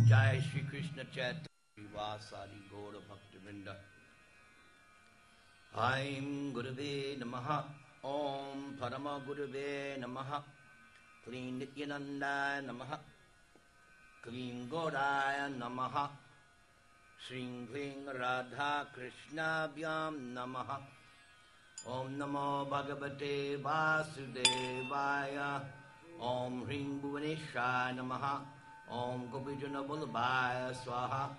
Jai Shri Krishna Chaitanya Vasadi Gaura Bhaktivinoda. Aim Gurave Namaha. Om Parama Gurave Namaha. Kleen Nityanandaya Namaha. Kleen Gauraya Namaha. Shring Kling Radha Krishna Vyam Namaha. Om Namo Bhagavate Vasudevaya. Om Hring Bhuvaneshaya Namaha. Om Gopijana Vallabhaya Swaha.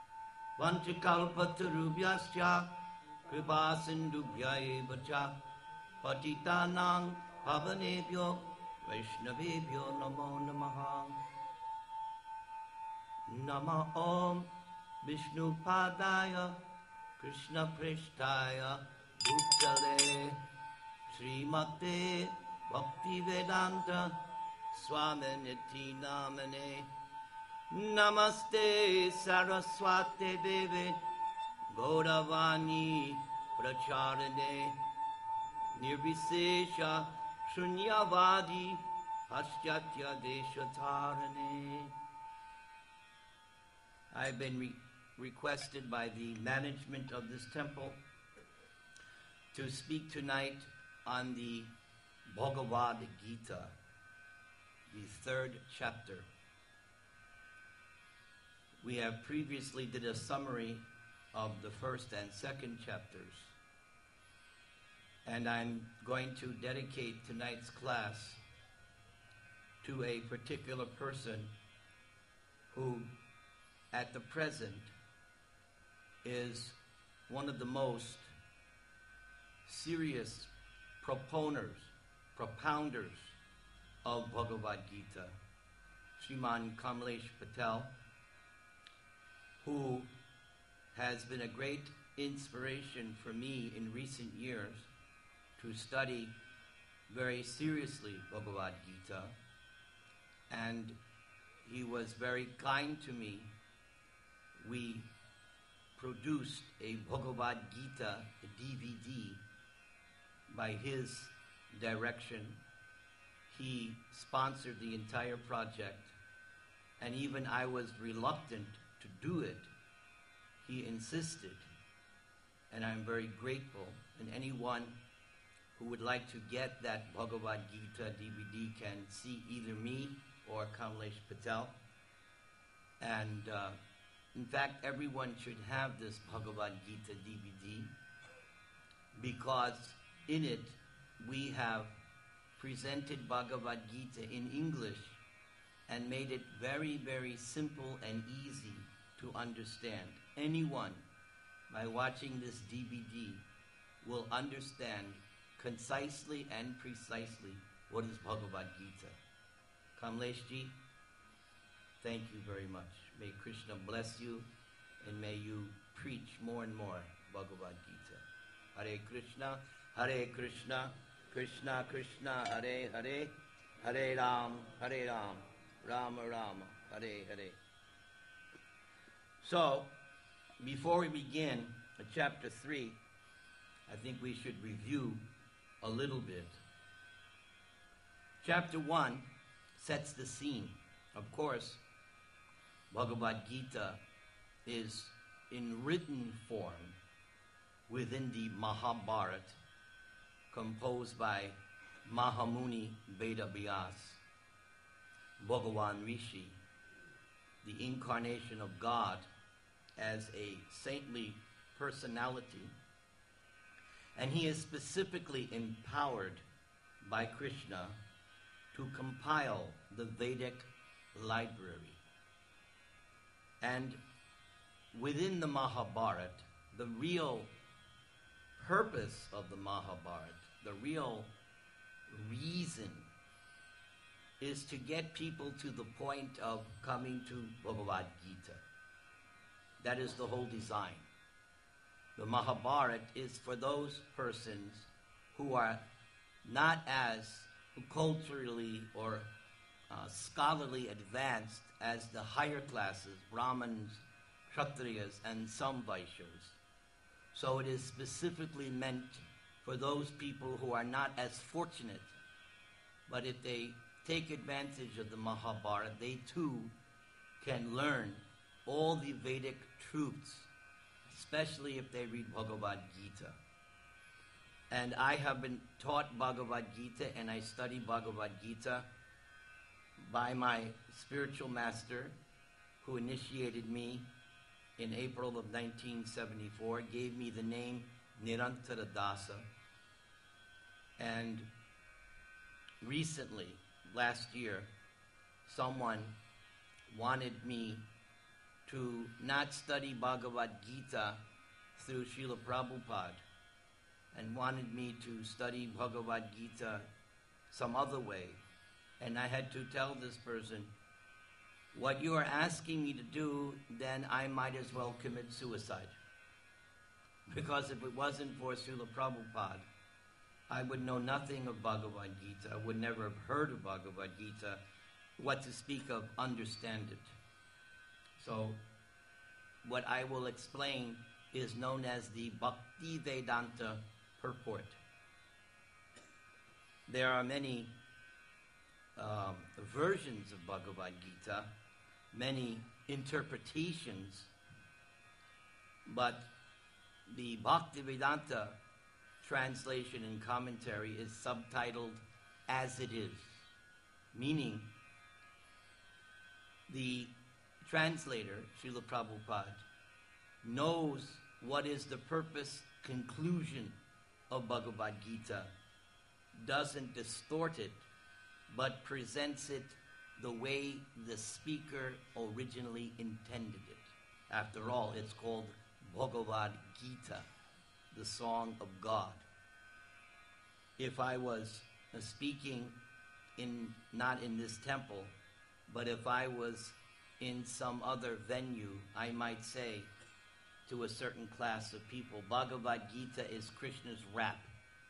Vanchikalpatarubhyasya Kripa Sindhubhya eva cha Patitanang Pavanebhyo Vaishnavebhyo Namo Namaha. Nama Om Vishnu Padaya Krishna Prishtaya Bhutale Srimate Bhakti Vedanta Swaminiti Namane Namaste Saraswate Deve Gauravani Pracharane Nirvisesha Shunyavadi Paschatya Deshatarane. I've been requested by the management of this temple to speak tonight on the Bhagavad Gita, the third chapter. We have previously did a summary of the first and second chapters. And I'm going to dedicate tonight's class to a particular person who, at the present, is one of the most serious propounders of Bhagavad Gita, Sriman Kamlesh Patel, who has been a great inspiration for me in recent years to study very seriously Bhagavad Gita. And he was very kind to me. We produced a Bhagavad Gita DVD by his direction. He sponsored the entire project, and even I was reluctant to do it. He insisted, and I'm very grateful. And anyone who would like to get that Bhagavad Gita DVD can see either me or Kamlesh Patel. And in fact, everyone should have this Bhagavad Gita DVD, because in it we have presented Bhagavad Gita in English and made it very, very simple and easy to understand. Anyone, by watching this DVD, will understand concisely and precisely what is Bhagavad Gita. Kamleshji, thank you very much. May Krishna bless you, and may you preach more and more Bhagavad Gita. Hare Krishna, Krishna Krishna, Hare Hare, Hare Ram, Rama Rama, Hare Hare. So, before we begin chapter 3, I think we should review a little bit. Chapter 1 sets the scene. Of course, Bhagavad Gita is in written form within the Mahabharata, composed by Mahamuni Vedavyas, Bhagavan Rishi, the incarnation of God as a saintly personality. And he is specifically empowered by Krishna to compile the Vedic library. And within the Mahabharata, the real purpose of the Mahabharata, the real reason, is to get people to the point of coming to Bhagavad Gita. That is the whole design. The Mahabharata is for those persons who are not as culturally or scholarly advanced as the higher classes, Brahmins, Kshatriyas, and some Vaishyas. So it is specifically meant for those people who are not as fortunate, but if they take advantage of the Mahabharata, they too can learn all the Vedic truths, especially if they read Bhagavad Gita. And I have been taught Bhagavad Gita, and I study Bhagavad Gita by my spiritual master, who initiated me in April of 1974, gave me the name Nirantara Dasa. And recently, last year, someone wanted me to not study Bhagavad Gita through Srila Prabhupada, and wanted me to study Bhagavad Gita some other way. And I had to tell this person, what you are asking me to do, then I might as well commit suicide. Because if it wasn't for Srila Prabhupada, I would know nothing of Bhagavad Gita. I would never have heard of Bhagavad Gita, what to speak of understand it. So what I will explain is known as the Bhakti Vedanta purport. There are many versions of Bhagavad Gita, many interpretations, but the Bhaktivedanta translation and commentary is subtitled As It Is, meaning the translator, Srila Prabhupada, knows what is the purpose, conclusion of Bhagavad Gita, doesn't distort it, but presents it the way the speaker originally intended it. After all, it's called Bhagavad Gita, the Song of God. If I was speaking not in this temple, but if I was in some other venue, I might say to a certain class of people, Bhagavad Gita is Krishna's rap.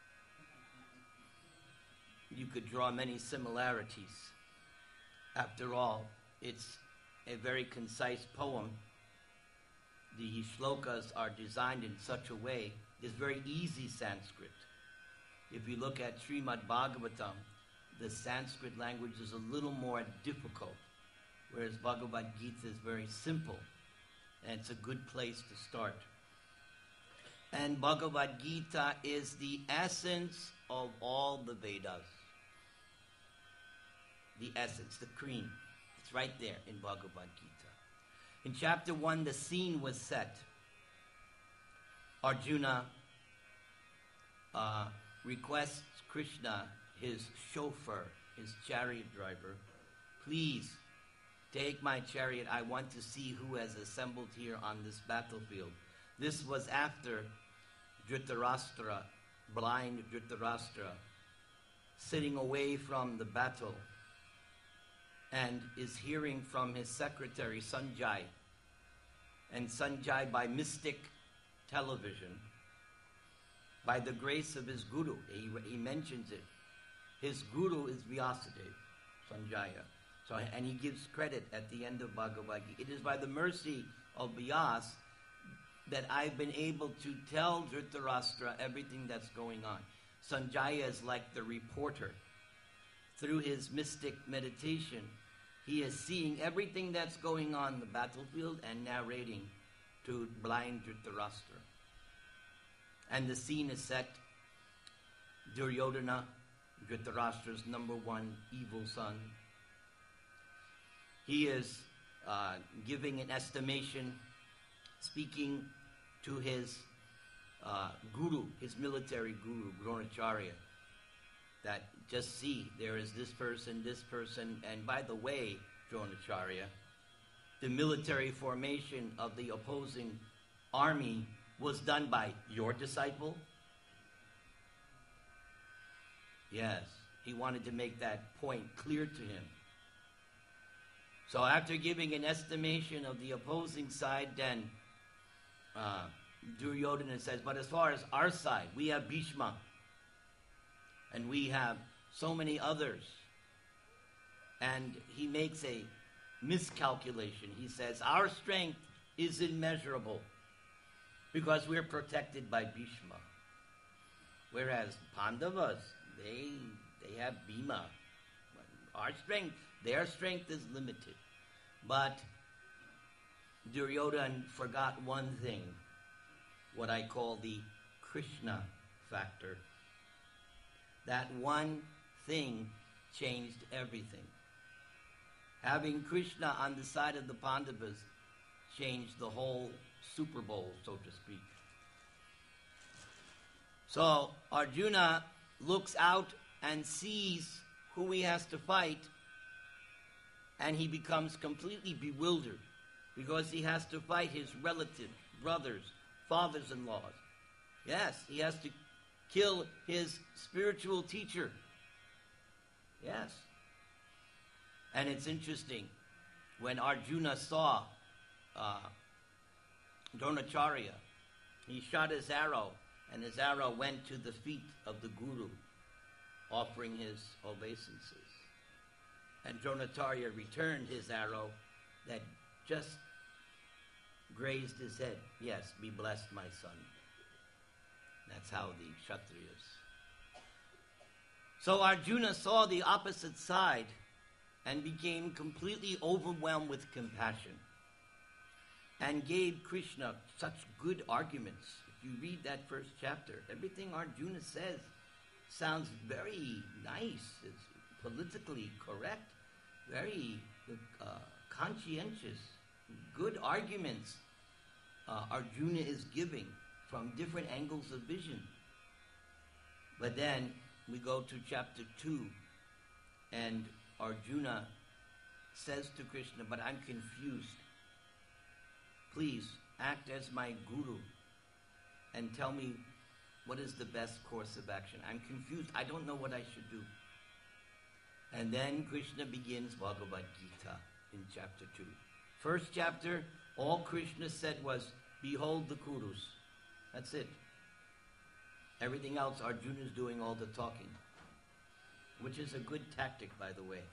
You could draw many similarities. After all, it's a very concise poem. The shlokas are designed in such a way, it's very easy Sanskrit. If you look at Srimad Bhagavatam, the Sanskrit language is a little more difficult, whereas Bhagavad Gita is very simple, and it's a good place to start. And Bhagavad Gita is the essence of all the Vedas. The essence, the cream. It's right there in Bhagavad Gita. In chapter 1, the scene was set. Arjuna requests Krishna, his chauffeur, his chariot driver, please take my chariot. I want to see who has assembled here on this battlefield. This was after Dhritarashtra, blind Dhritarashtra, sitting away from the battle, and is hearing from his secretary, Sanjay. And Sanjay, by mystic television, by the grace of his guru, he mentions it. His guru is Vyasadeva, Sanjaya. So, and he gives credit at the end of Bhagavad Gita. It is by the mercy of Vyas that I've been able to tell Dhritarashtra everything that's going on. Sanjaya is like the reporter. Through his mystic meditation, he is seeing everything that's going on in the battlefield and narrating to blind Dhritarashtra. And the scene is set. Duryodhana, Dhritarashtra's number one evil son, he is giving an estimation, speaking to his guru, his military guru, Dronacharya, that just see, there is this person, and by the way, Dronacharya, the military formation of the opposing army was done by your disciple? Yes, he wanted to make that point clear to him. So after giving an estimation of the opposing side, then Duryodhana says, but as far as our side, we have Bhishma, and we have so many others. And he makes a miscalculation. He says, our strength is immeasurable because we're protected by Bhishma. Whereas Pandavas, they have Bhima. Our strength, their strength is limited. But Duryodhana forgot one thing, what I call the Krishna factor. That one thing changed everything. Having Krishna on the side of the Pandavas changed the whole Super Bowl, so to speak. So Arjuna looks out and sees who he has to fight, and he becomes completely bewildered because he has to fight his relatives, brothers, fathers-in-laws. Yes, he has to kill his spiritual teacher. Yes. And it's interesting, when Arjuna saw Dronacharya, he shot his arrow, and his arrow went to the feet of the Guru, offering his obeisances. And Dronacharya returned his arrow that just grazed his head. Yes, be blessed, my son. That's how the Kshatriyas. So Arjuna saw the opposite side and became completely overwhelmed with compassion and gave Krishna such good arguments. If you read that first chapter, everything Arjuna says sounds very nice. It's politically correct, very conscientious, good arguments Arjuna is giving from different angles of vision. But then we go to chapter 2, and Arjuna says to Krishna, but I'm confused. Please act as my guru and tell me what is the best course of action. I'm confused. I don't know what I should do. And then Krishna begins Bhagavad Gita in chapter 2. First chapter, all Krishna said was, behold the Kurus. That's it. Everything else, Arjuna's doing all the talking, which is a good tactic, by the way.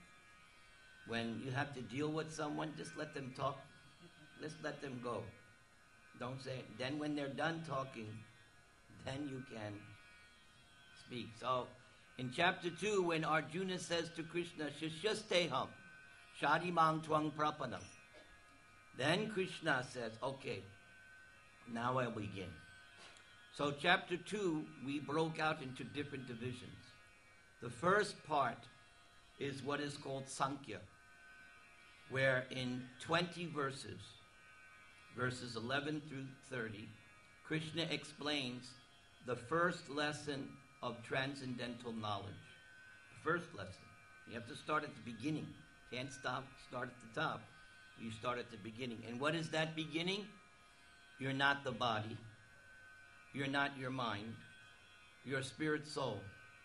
When you have to deal with someone, just let them talk. Just let them go. Don't say it. Then when they're done talking, then you can speak. So, in chapter 2, when Arjuna says to Krishna, Shishyasteham, Shadimang Twang Prapanam, then Krishna says, okay, now I'll begin. So chapter 2, we broke out into different divisions. The first part is what is called Sankhya, where in 20 verses, verses 11 through 30, Krishna explains the first lesson of transcendental knowledge. The first lesson. You have to start at the beginning. Can't start at the top. You start at the beginning. And what is that beginning? You're not the body. You're not your mind. You're spirit soul.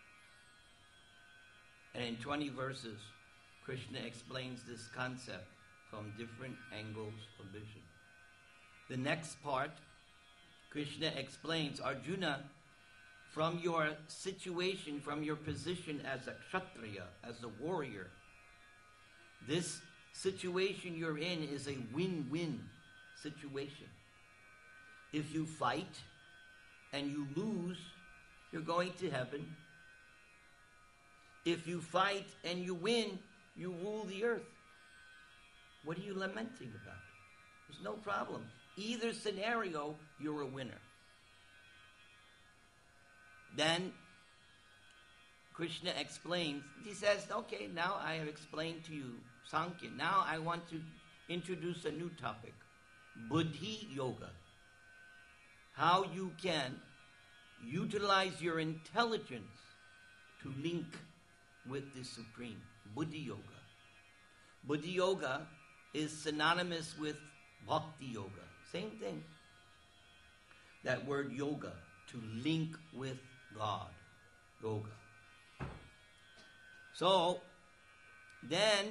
And in 20 verses, Krishna explains this concept from different angles of vision. The next part, Krishna explains, Arjuna, from your situation, from your position as a kshatriya, as a warrior, this situation you're in is a win-win situation. If you fight and you lose, you're going to heaven. If you fight and you win, you rule the earth. What are you lamenting about? There's no problem. Either scenario, you're a winner. Then Krishna explains, he says, okay, now I have explained to you Sankhya. Now I want to introduce a new topic, Buddhi Yoga. How you can utilize your intelligence to link with the Supreme. Buddhi Yoga. Buddhi Yoga is synonymous with Bhakti Yoga. Same thing. That word yoga, to link with God. Yoga. So, then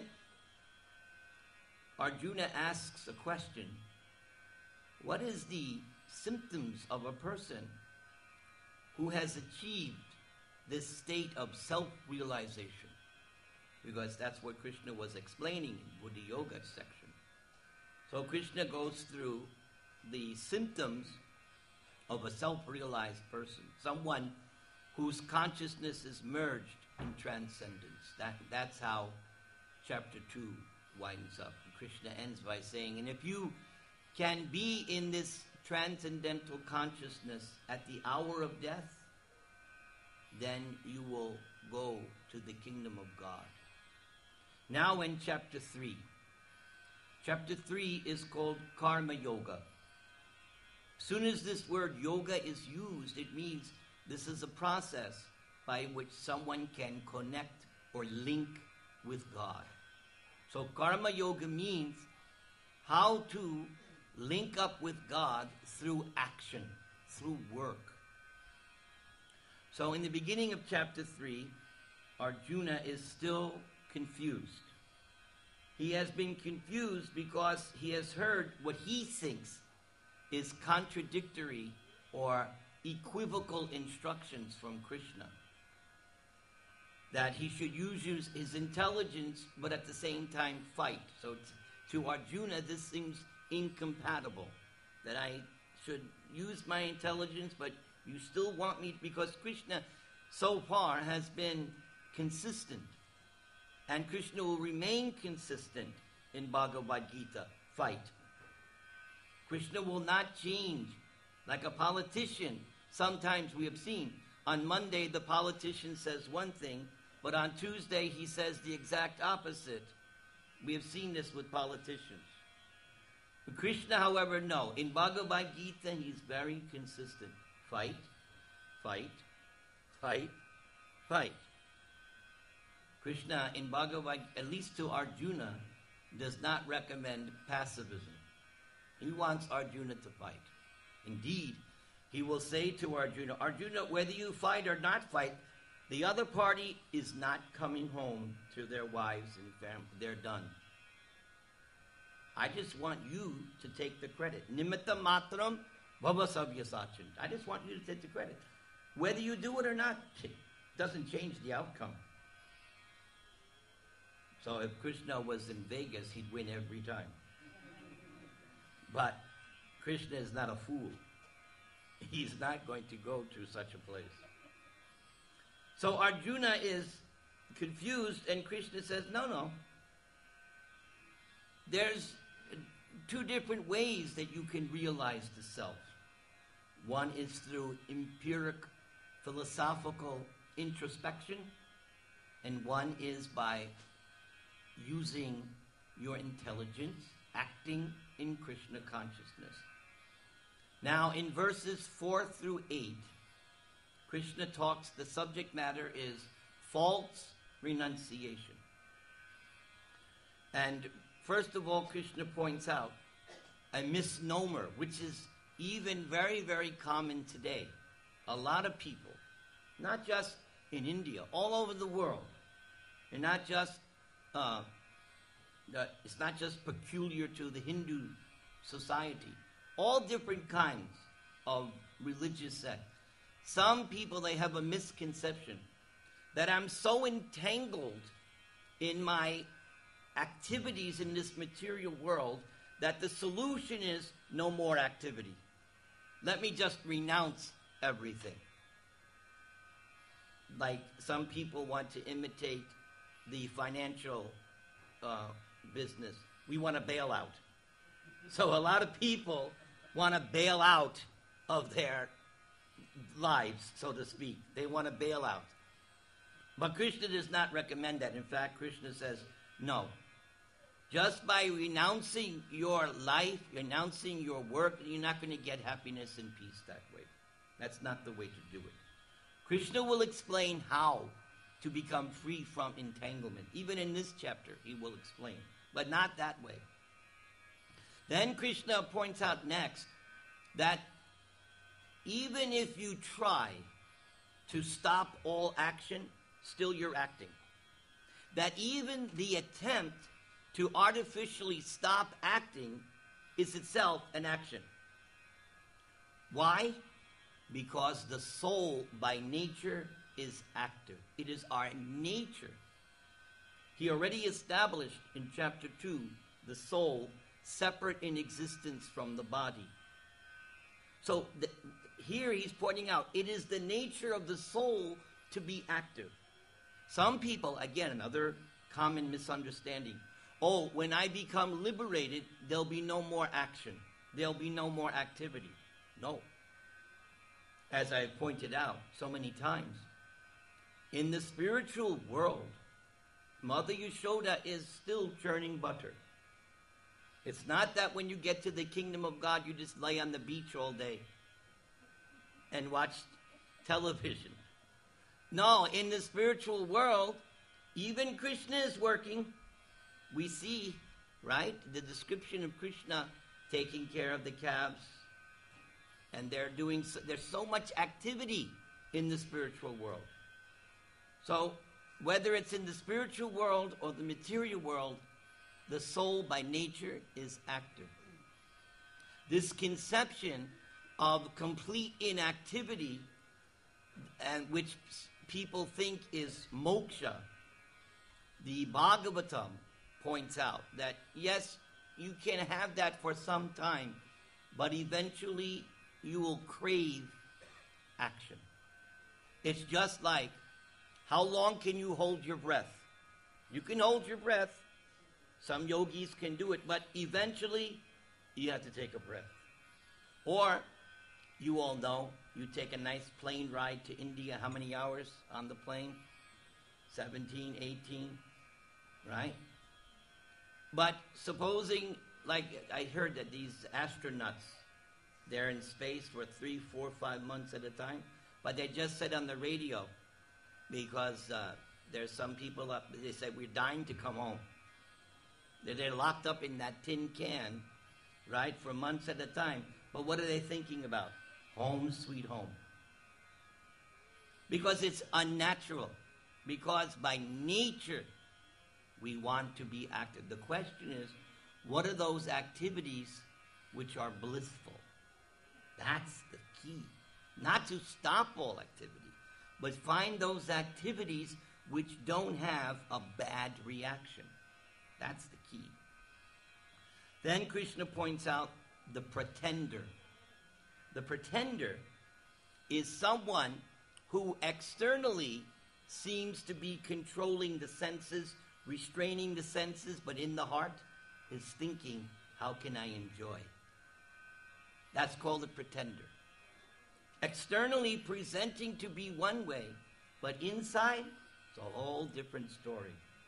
Arjuna asks a question. What is the symptoms of a person who has achieved this state of self-realization? Because that's what Krishna was explaining in Buddhi Yoga section. So Krishna goes through the symptoms of a self-realized person, someone whose consciousness is merged in transcendence. That's how chapter 2 winds up. Krishna ends by saying, and if you can be in this transcendental consciousness at the hour of death, then you will go to the kingdom of God. Now in chapter 3. Chapter 3 is called Karma Yoga. As soon as this word yoga is used, it means this is a process by which someone can connect or link with God. So Karma Yoga means how to link up with God through action, through work. So in the beginning of chapter 3, Arjuna is still confused. He has been confused because he has heard what he thinks is contradictory or equivocal instructions from Krishna. That he should use his intelligence, but at the same time fight. So to Arjuna, this seems incompatible. That I should use my intelligence, but you still want me, because Krishna so far has been consistent. And Krishna will remain consistent in Bhagavad Gita. Fight. Krishna will not change. Like a politician, sometimes we have seen, on Monday the politician says one thing, but on Tuesday he says the exact opposite. We have seen this with politicians. But Krishna, however, no. In Bhagavad Gita, he's very consistent. Fight, fight, fight, fight. Krishna, in Bhagavad, at least to Arjuna, does not recommend pacifism. He wants Arjuna to fight. Indeed, he will say to Arjuna, Arjuna, whether you fight or not fight, the other party is not coming home to their wives and family. They're done. I just want you to take the credit. Nimitta matram bhavasavya sachin. I just want you to take the credit. Whether you do it or not, it doesn't change the outcome. So if Krishna was in Vegas, he'd win every time. But Krishna is not a fool. He's not going to go to such a place. So Arjuna is confused, and Krishna says, no. There's two different ways that you can realize the self. One is through empiric philosophical introspection, and one is by using your intelligence, acting in Krishna consciousness. Now, in verses 4 through 8, Krishna talks, the subject matter is false renunciation. And first of all, Krishna points out a misnomer, which is even very, very common today. A lot of people, not just in India, all over the world, and not just it's not just peculiar to the Hindu society. All different kinds of religious sects. Some people, they have a misconception that I'm so entangled in my activities in this material world that the solution is no more activity. Let me just renounce everything. Like some people want to imitate the financial business. We want to bail out. So a lot of people want to bail out of their lives, so to speak. They want to bail out. But Krishna does not recommend that. In fact, Krishna says, no. Just by renouncing your life, renouncing your work, you're not going to get happiness and peace that way. That's not the way to do it. Krishna will explain how to become free from entanglement. Even in this chapter, he will explain. But not that way. Then Krishna points out next that even if you try to stop all action, still you're acting. That even the attempt to artificially stop acting is itself an action. Why? Because the soul by nature is active. It is our nature. He already established in chapter 2 the soul separate in existence from the body. So here he's pointing out it is the nature of the soul to be active. Some people, again, another common misunderstanding. oh, when I become liberated, there'll be no more action. There'll be no more activity. No. As I pointed out so many times, in the spiritual world, Mother Yashoda is still churning butter. It's not that when you get to the kingdom of God, you just lay on the beach all day and watch television. No, in the spiritual world, even Krishna is working. We see, right, the description of Krishna taking care of the calves. And there's so much activity in the spiritual world. So, whether it's in the spiritual world or the material world, the soul by nature is active. This conception of complete inactivity, and which people think is moksha, the Bhagavatam points out that yes, you can have that for some time, but eventually you will crave action. It's just like, how long can you hold your breath? You can hold your breath. Some yogis can do it, but eventually you have to take a breath. Or, you all know, you take a nice plane ride to India, how many hours on the plane? 17, 18, right? But supposing, like I heard that these astronauts, they're in space for 3, 4, 5 months at a time, but they just said on the radio, because there's some people up, they said, we're dying to come home. They're locked up in that tin can, right, for months at a time. But what are they thinking about? Home, sweet home. Because it's unnatural. Because by nature, we want to be active. The question is, what are those activities which are blissful? That's the key. Not to stop all activity, but find those activities which don't have a bad reaction. That's the key. Then Krishna points out the pretender. The pretender is someone who externally seems to be controlling the senses, restraining the senses, but in the heart is thinking, how can I enjoy? That's called a pretender. Externally presenting to be one way, but inside, it's a whole different story.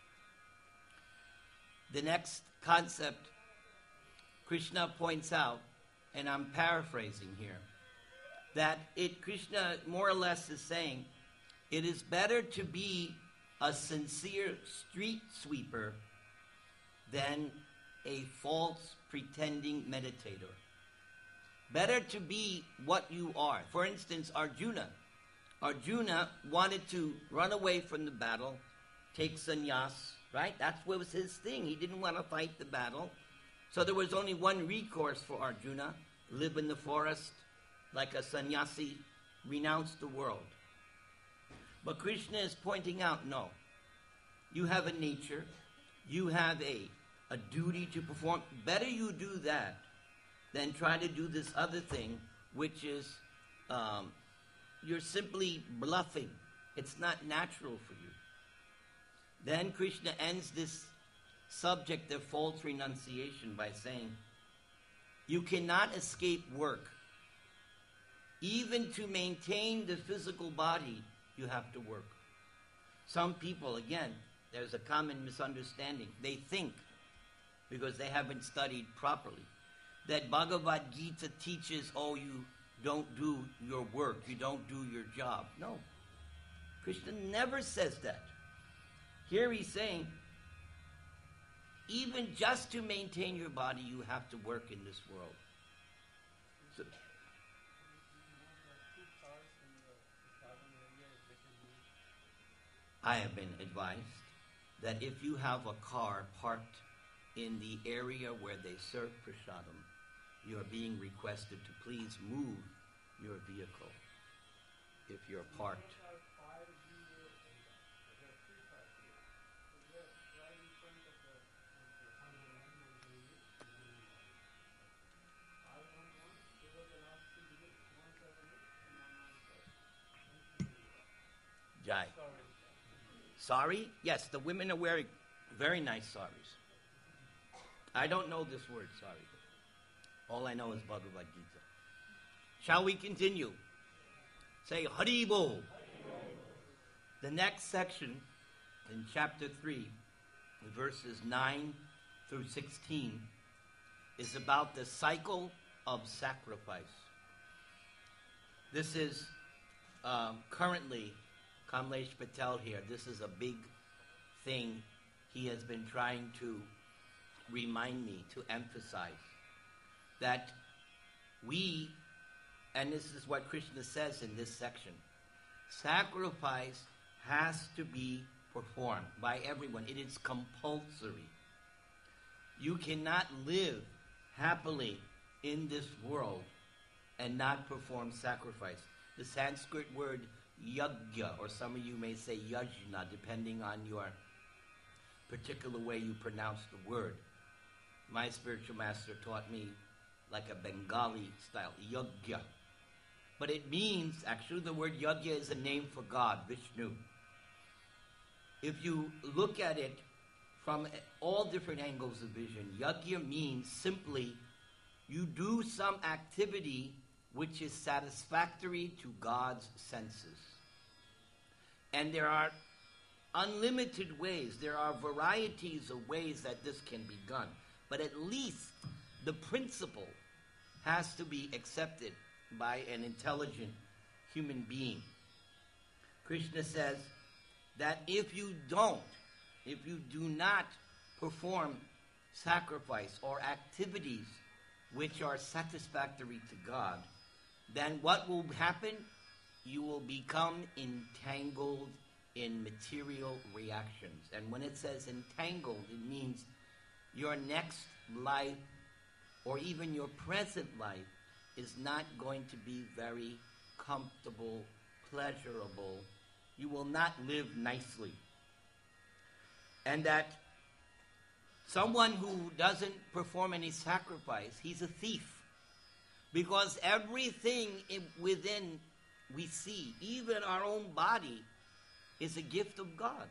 The next concept Krishna points out, and I'm paraphrasing here, that Krishna more or less is saying, it is better to be a sincere street sweeper than a false pretending meditator. Better to be what you are. For instance, Arjuna. Arjuna wanted to run away from the battle, take sannyas, right? That was his thing. He didn't want to fight the battle. So there was only one recourse for Arjuna, live in the forest like a sannyasi, renounce the world. But Krishna is pointing out, no. You have a nature. You have a duty to perform. Better you do that than try to do this other thing, which is you're simply bluffing. It's not natural for you. Then Krishna ends this subject of false renunciation by saying, you cannot escape work. Even to maintain the physical body, you have to work. Some people, again, there's a common misunderstanding. They think, because they haven't studied properly, that Bhagavad Gita teaches, oh, you don't do your work, you don't do your job. No. Krishna never says that. Here he's saying, even just to maintain your body, you have to work in this world. So, I have been advised that if you have a car parked in the area where they serve prasadam, you are being requested to please move your vehicle if you're parked. Jai. Sorry? Yes, the women are wearing very nice saris. I don't know this word, sorry. All I know is Bhagavad Gita. Shall we continue? Say Haribol. The next section in chapter 3, verses 9 through 16, is about the cycle of sacrifice. This is currently Kamlesh Patel here. This is a big thing he has been trying to remind me, to emphasize, that we, and this is what Krishna says in this section, sacrifice has to be performed by everyone. It is compulsory. You cannot live happily in this world and not perform sacrifice. The Sanskrit word yajna, or some of you may say yajna, depending on your particular way you pronounce the word. My spiritual master taught me like a Bengali style, yajna. But it means, actually the word yajna is a name for God, Vishnu. If you look at it from all different angles of vision, yajna means simply you do some activity which is satisfactory to God's senses. And there are unlimited ways, there are varieties of ways that this can be done. But at least the principle has to be accepted by an intelligent human being. Krishna says that if you do not perform sacrifice or activities which are satisfactory to God, then what will happen? You will become entangled in material reactions. And when it says entangled, it means your next life or even your present life is not going to be very comfortable, pleasurable. You will not live nicely. And that someone who doesn't perform any sacrifice, he's a thief. Because everything within we see, even our own body, is a gift of God.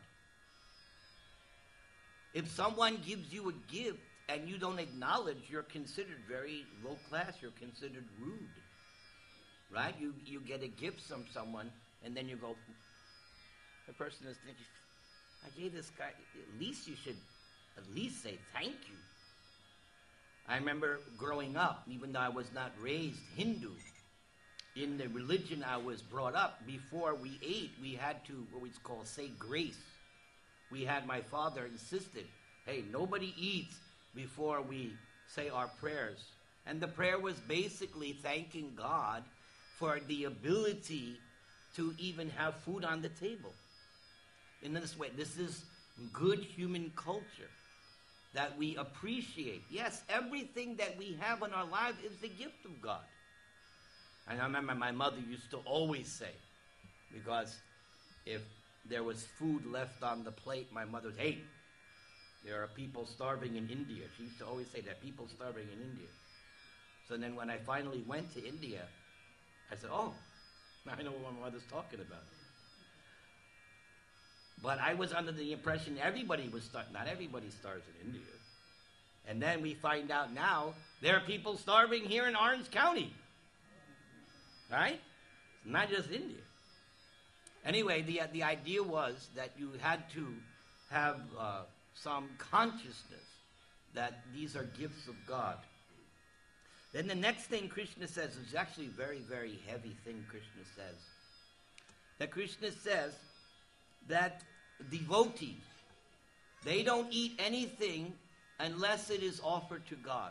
If someone gives you a gift and you don't acknowledge, you're considered very low class, you're considered rude. Right? You get a gift from someone and then you go, the person is thinking, I gave this guy, at least you should at least say thank you. I remember growing up, even though I was not raised Hindu, in the religion I was brought up, before we ate, we had to, what we call, say grace. My father insisted, hey, nobody eats before we say our prayers. And the prayer was basically thanking God for the ability to even have food on the table. In this way, this is good human culture that we appreciate. Yes, everything that we have in our lives is the gift of God. And I remember my mother used to always say, because if there was food left on the plate, my mother would, hey, there are people starving in India. She used to always say that, people starving in India. So then when I finally went to India, I said, oh, I know what my mother's talking about. But I was under the impression everybody was starving. Not everybody starves in India. And then we find out now there are people starving here in Orange County. Right? It's not just India. Anyway, the idea was that you had to have some consciousness that these are gifts of God. Then the next thing Krishna says is actually a very, very heavy thing Krishna says. That Krishna says that devotees, they don't eat anything unless it is offered to God.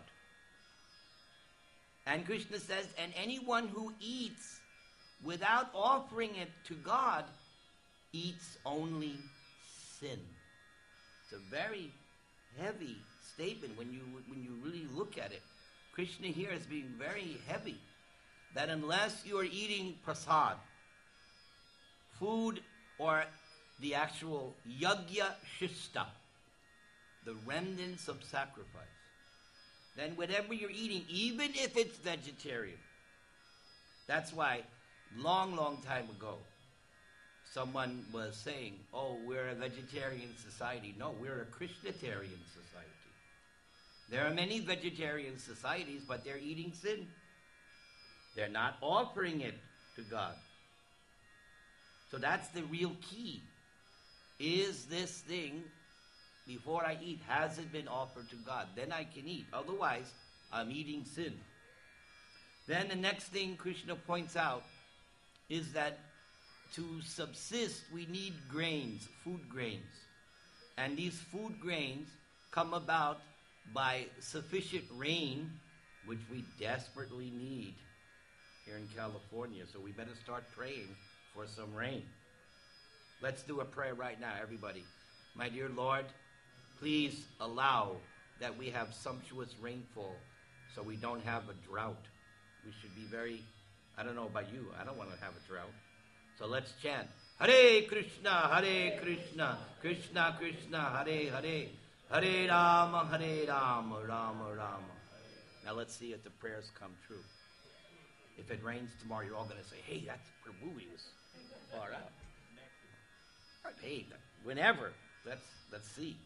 And Krishna says, and anyone who eats without offering it to God eats only sin. It's a very heavy statement when you really look at it. Krishna here is being very heavy, that unless you are eating prasad, food or the actual yajna shishta, the remnants of sacrifice, then whatever you're eating, even if it's vegetarian. That's why long time ago, someone was saying, oh, we're a vegetarian society. No, we're a Krishnatarian society. There are many vegetarian societies, but they're eating sin. They're not offering it to God. So that's the real key. Is this thing, before I eat, has it been offered to God? Then I can eat. Otherwise, I'm eating sin. Then the next thing Krishna points out is that to subsist, we need grains, food grains. And these food grains come about by sufficient rain, which we desperately need here in California. So we better start praying for some rain. Let's do a prayer right now, everybody. My dear Lord, please allow that we have sumptuous rainfall so we don't have a drought. We should be very, I don't know about you, I don't want to have a drought. So let's chant. Hare Krishna, Krishna Krishna, Hare Hare, Hare Rama, Rama Rama. Now let's see if the prayers come true. If it rains tomorrow, you're all going to say, hey, that's Prabhu, he was far out. Hey, whenever, let's see.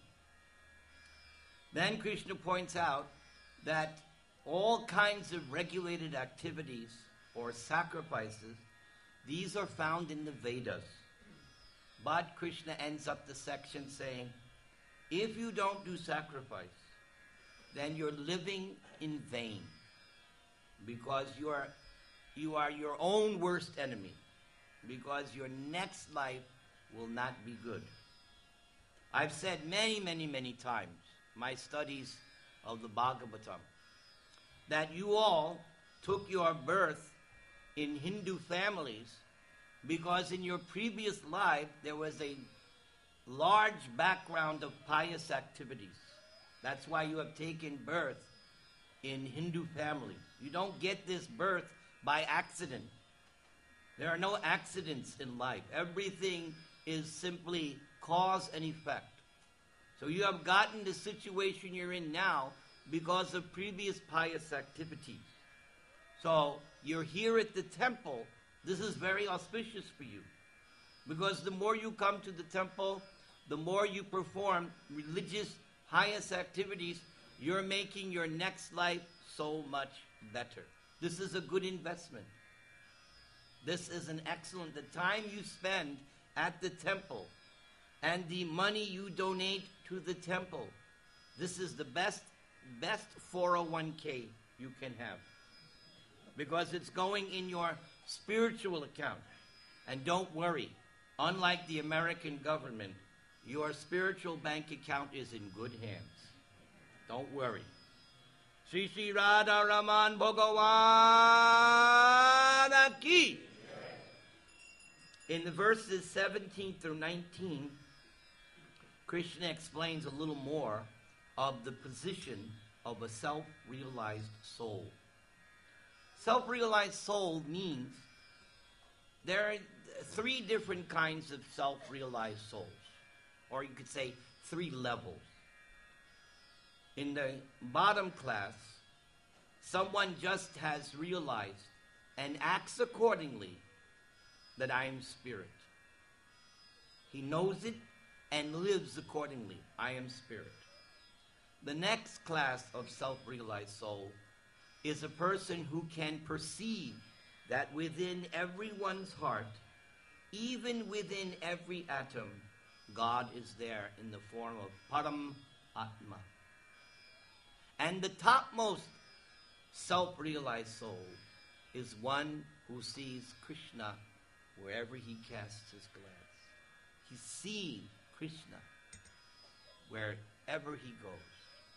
Then Krishna points out that all kinds of regulated activities or sacrifices, these are found in the Vedas. But Krishna ends up the section saying, if you don't do sacrifice, then you're living in vain, because you are your own worst enemy, because your next life will not be good. I've said many, many, many times, my studies of the Bhagavatam, that you all took your birth in Hindu families because in your previous life there was a large background of pious activities. That's why you have taken birth in Hindu families. You don't get this birth by accident. There are no accidents in life. Everything is simply cause and effect. So you have gotten the situation you're in now because of previous pious activities. So you're here at the temple. This is very auspicious for you, because the more you come to the temple, the more you perform religious pious activities, you're making your next life so much better. This is a good investment. This is an excellent, the time you spend at the temple and the money you donate to the temple, this is the best 401k you can have, because it's going in your spiritual account. And don't worry, unlike the American government, your spiritual bank account is in good hands. Don't worry. Shri Shri Radha Raman Bhagavan Ki. In the verses 17 through 19, Krishna explains a little more of the position of a self-realized soul. Self-realized soul means there are three different kinds of self-realized souls, or you could say 3 levels. In the bottom class, someone just has realized and acts accordingly that I am spirit. He knows it and lives accordingly. I am spirit. The next class of self-realized soul is a person who can perceive that within everyone's heart, even within every atom, God is there in the form of Param Atma. And the topmost self-realized soul is one who sees Krishna wherever he casts his glance. He's seeing Krishna wherever he goes.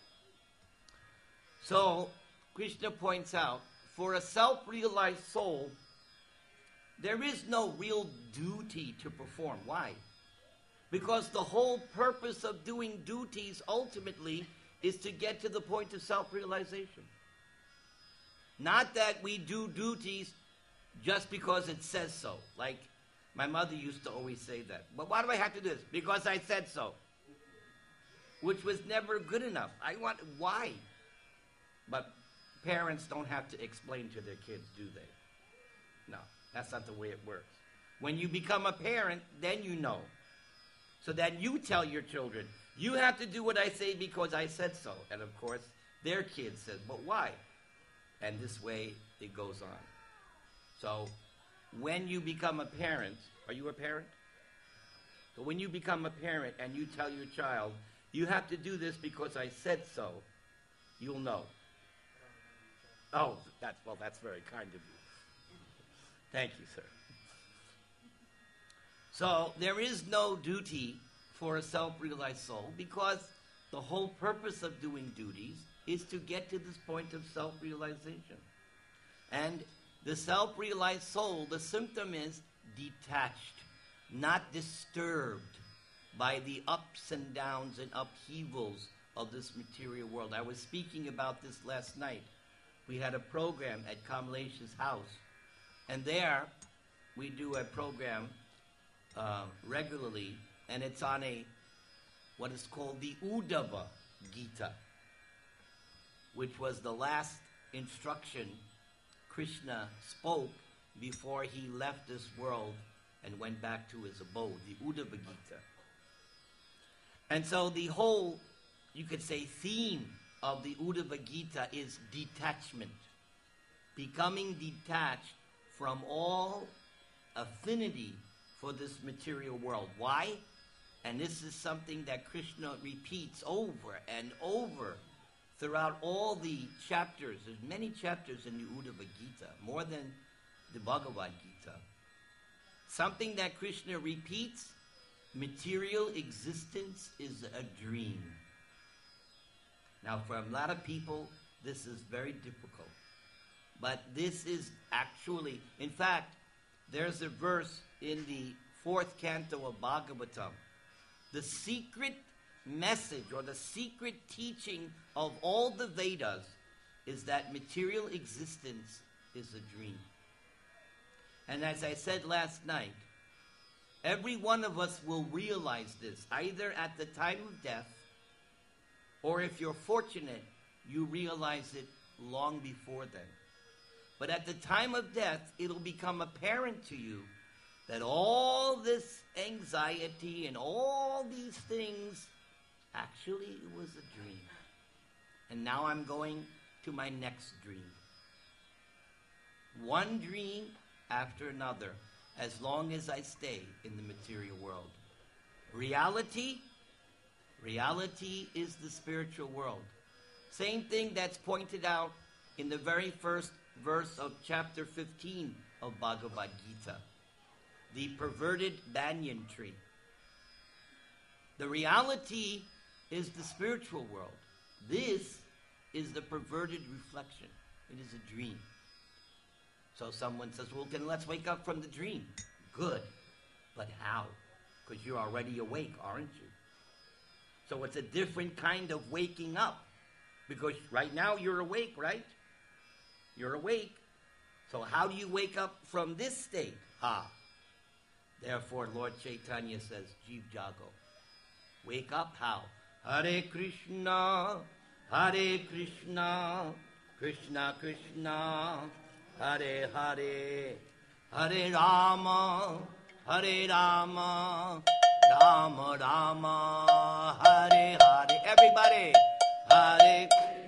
So, Krishna points out, for a self-realized soul, there is no real duty to perform. Why? Because the whole purpose of doing duties ultimately is to get to the point of self-realization. Not that we do duties just because it says so. Like my mother used to always say that. But why do I have to do this? Because I said so. Which was never good enough. Why? But parents don't have to explain to their kids, do they? No, that's not the way it works. When you become a parent, then you know. So then you tell your children, you have to do what I say because I said so. And of course, their kid says, but why? And this way it goes on. So when you become a parent, are you a parent? So when you become a parent and you tell your child, you have to do this because I said so, you'll know. Oh, that's very kind of you. Thank you, sir. So there is no duty for a self-realized soul because the whole purpose of doing duties is to get to this point of self-realization. And the self-realized soul, the symptom is detached, not disturbed by the ups and downs and upheavals of this material world. I was speaking about this last night. We had a program at Kamalesh's house, and there we do a program regularly, and it's on what is called the Uddhava Gita, which was the last instruction Krishna spoke before he left this world and went back to his abode, the Uddhava Gita. And so the whole, you could say, theme of the Uddhava Gita is detachment, becoming detached from all affinity for this material world. Why? And this is something that Krishna repeats over and over throughout all the chapters. There's many chapters in the Uddhava Gita, more than the Bhagavad Gita. Something that Krishna repeats, material existence is a dream. Now, for a lot of people, this is very difficult. But this is actually, in fact, there's a verse in the 4th canto of Bhagavatam. The secret message or the secret teaching of all the Vedas is that material existence is a dream. And as I said last night, every one of us will realize this, either at the time of death, or if you're fortunate, you realize it long before then. But at the time of death, it'll become apparent to you that all this anxiety and all these things, actually it was a dream. And now I'm going to my next dream. One dream after another, as long as I stay in the material world. Reality is the spiritual world. Same thing that's pointed out in the very first verse of chapter 15 of Bhagavad Gita. The perverted banyan tree. The reality is the spiritual world. This is the perverted reflection. It is a dream. So someone says, well, then let's wake up from the dream. Good. But how? Because you're already awake, aren't you? So it's a different kind of waking up. Because right now you're awake, right? You're awake. So how do you wake up from this state? Therefore, Lord Chaitanya says, Jeev Jago. Wake up how? Hare Krishna, Krishna Krishna, Hare Hare, Hare Rama, Rama Rama, Hare Hare. Everybody, Hare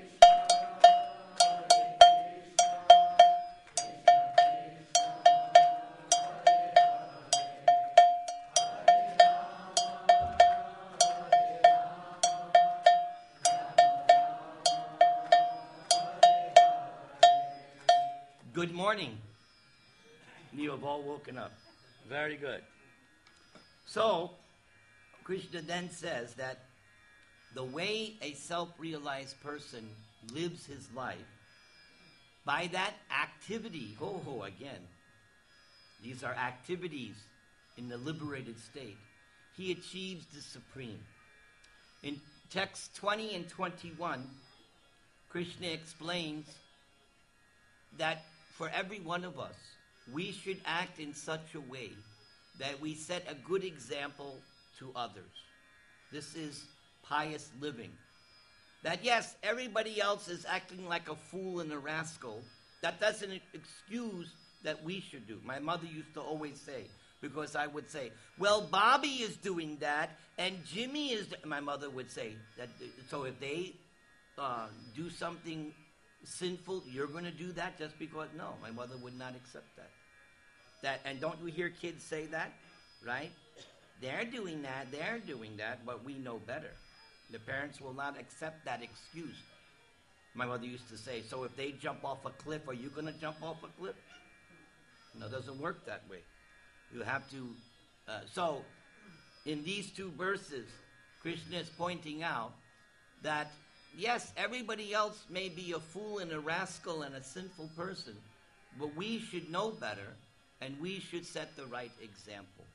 Good morning. You have all woken up. Very good. So, Krishna then says that the way a self-realized person lives his life, by that activity, again, these are activities in the liberated state, he achieves the supreme. In texts 20 and 21, Krishna explains that for every one of us, we should act in such a way that we set a good example to others. This is pious living. That yes, everybody else is acting like a fool and a rascal. That doesn't excuse that we should do. My mother used to always say, because I would say, well, Bobby is doing that, and Jimmy is... My mother would say, that. So if they do something sinful, you're going to do that just because? No, my mother would not accept that. And don't you hear kids say that, right? They're doing that, but we know better. The parents will not accept that excuse. My mother used to say, so if they jump off a cliff, are you going to jump off a cliff? No, it doesn't work that way. You have to... so, in these two verses, Krishna is pointing out that, yes, everybody else may be a fool and a rascal and a sinful person, but we should know better, and we should set the right example.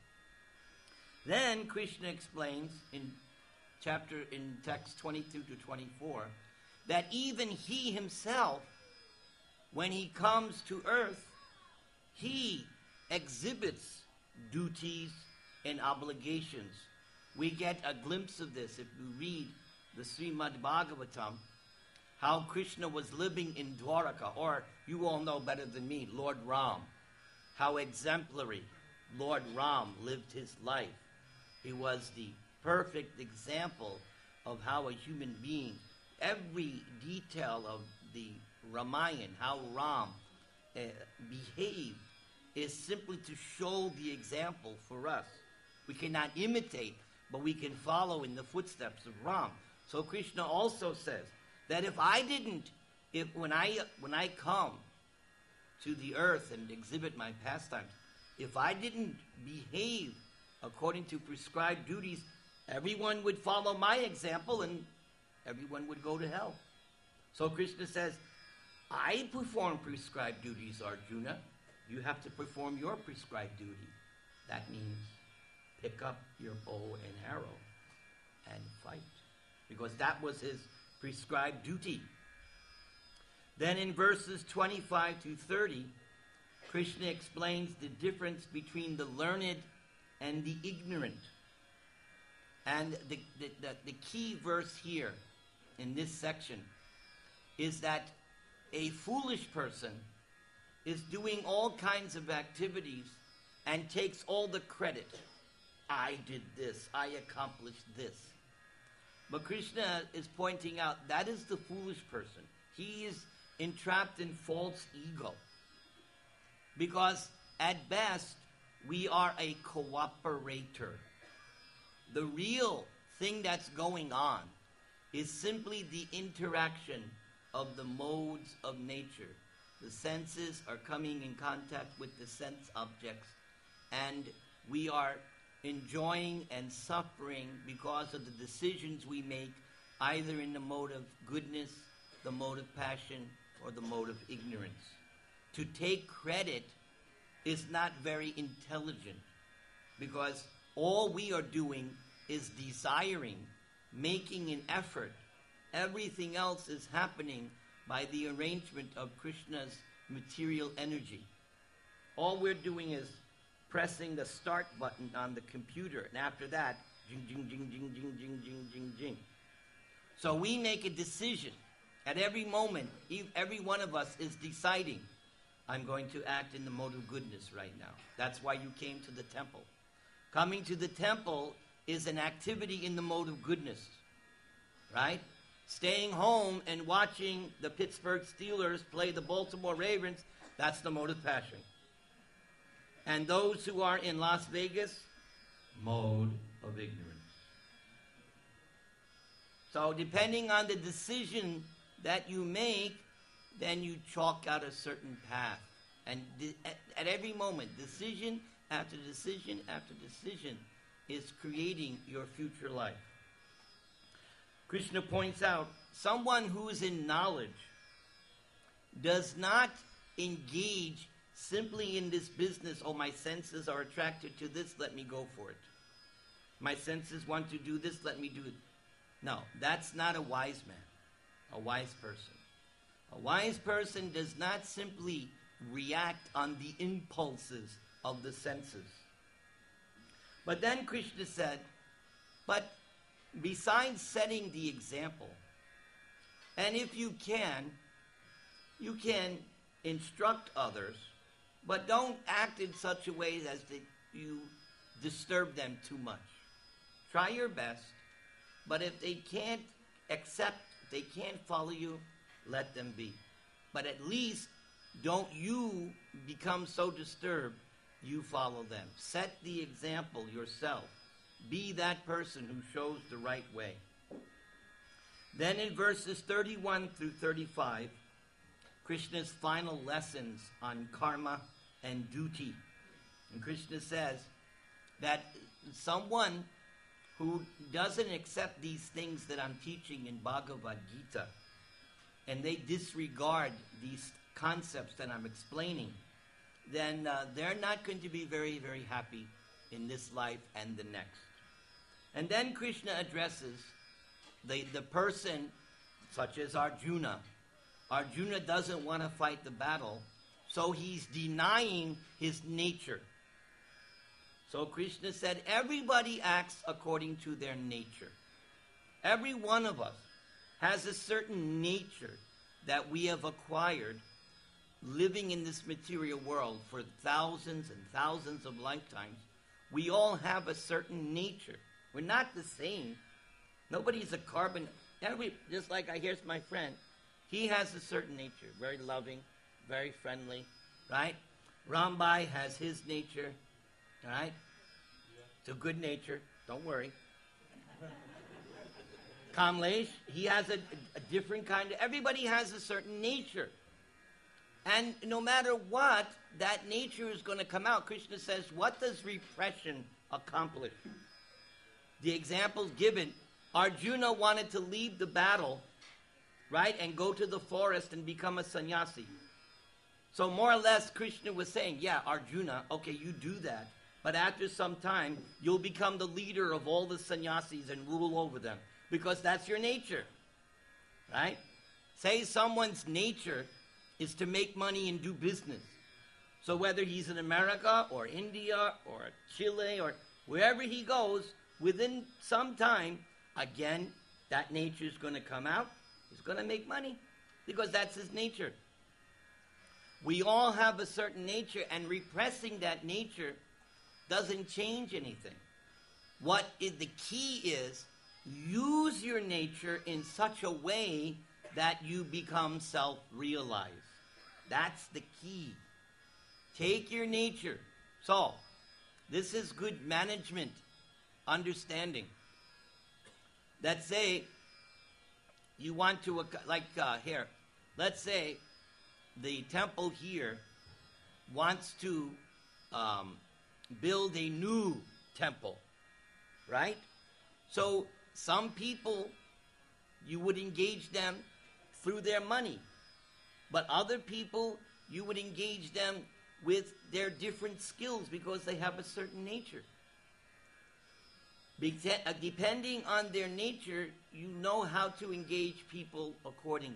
Then Krishna explains in text 22 to 24, that even he himself, when he comes to earth, he exhibits duties and obligations. We get a glimpse of this if you read the Srimad Bhagavatam, how Krishna was living in Dwaraka, or you all know better than me, Lord Ram, how exemplary Lord Ram lived his life. He was the perfect example of how a human being, every detail of the Ramayana, how Ram behaved, is simply to show the example for us. We cannot imitate, but we can follow in the footsteps of Ram. So Krishna also says that when I come to the earth and exhibit my pastimes, if I didn't behave according to prescribed duties, everyone would follow my example and everyone would go to hell. So Krishna says, I perform prescribed duties, Arjuna. You have to perform your prescribed duty. That means pick up your bow and arrow and fight. Because that was his prescribed duty. Then in verses 25 to 30, Krishna explains the difference between the learned and the ignorant. And the key verse here in this section is that a foolish person is doing all kinds of activities and takes all the credit. I did this, I accomplished this. But Krishna is pointing out that is the foolish person. He is entrapped in false ego. Because at best, we are a cooperator. The real thing that's going on is simply the interaction of the modes of nature. The senses are coming in contact with the sense objects, and we are enjoying and suffering because of the decisions we make, either in the mode of goodness, the mode of passion, or the mode of ignorance. To take credit is not very intelligent, because all we are doing is desiring, making an effort. Everything else is happening by the arrangement of Krishna's material energy. All we're doing is pressing the start button on the computer, and after that, jing, jing, jing, jing, jing, jing, jing, jing, jing. So we make a decision. At every moment, every one of us is deciding, I'm going to act in the mode of goodness right now. That's why you came to the temple. Coming to the temple is an activity in the mode of goodness, right? Staying home and watching the Pittsburgh Steelers play the Baltimore Ravens, that's the mode of passion. And those who are in Las Vegas, mode of ignorance. So depending on the decision that you make, then you chalk out a certain path. And at every moment, decision after decision after decision is creating your future life. Krishna points out, someone who is in knowledge does not engage simply in this business, oh, my senses are attracted to this, let me go for it. My senses want to do this, let me do it. No, that's not a wise man, a wise person. A wise person does not simply react on the impulses of the senses. But then Krishna said, but besides setting the example, and if you can instruct others, but don't act in such a way as that you disturb them too much. Try your best, but if they can't accept If they can't follow you, let them be. But at least don't you become so disturbed you follow them. Set the example yourself. Be that person who shows the right way. Then in verses 31 through 35, Krishna's final lessons on karma and duty. And Krishna says that someone who doesn't accept these things that I'm teaching in Bhagavad Gita, and they disregard these concepts that I'm explaining, then they're not going to be very, very happy in this life and the next. And then Krishna addresses the person, such as Arjuna. Arjuna doesn't want to fight the battle, so he's denying his nature. So Krishna said, everybody acts according to their nature. Every one of us has a certain nature that we have acquired living in this material world for thousands and thousands of lifetimes. We all have a certain nature. We're not the same. Nobody's a carbon. Just like here's my friend. He has a certain nature. Very loving, very friendly, right? Rambai has his nature, right? It's a good nature. Don't worry. Kamlesh, he has a different kind of... Everybody has a certain nature. And no matter what, that nature is going to come out. Krishna says, what does repression accomplish? The examples given, Arjuna wanted to leave the battle, right, and go to the forest and become a sannyasi. So more or less, Krishna was saying, yeah, Arjuna, okay, you do that. But after some time, you'll become the leader of all the sannyasis and rule over them. Because that's your nature, right? Say someone's nature is to make money and do business. So whether he's in America or India or Chile or wherever he goes, within some time, again, that nature is going to come out. He's going to make money because that's his nature. We all have a certain nature, and repressing that nature doesn't change anything. What is the key is use your nature in such a way that you become self-realized. That's the key. Take your nature. So, this is good management, understanding. Let's say you want to, here, let's say the temple here wants to build a new temple, right? So some people, you would engage them through their money. But other people, you would engage them with their different skills because they have a certain nature. Depending on their nature, you know how to engage people accordingly.